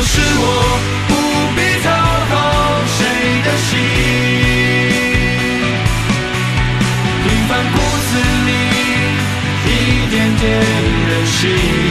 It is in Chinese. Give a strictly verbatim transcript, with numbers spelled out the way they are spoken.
是我不必讨好谁的心，平凡骨子里一点点任性。